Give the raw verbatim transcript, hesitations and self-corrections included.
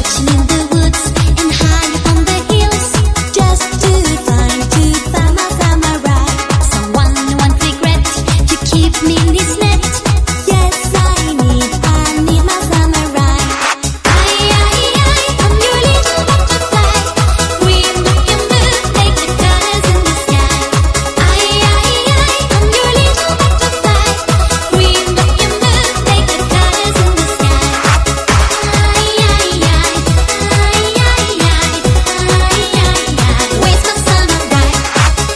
searching in the woods and high on the hills, just to find, to find my, find my right. Someone who won't regret to keep me in this land.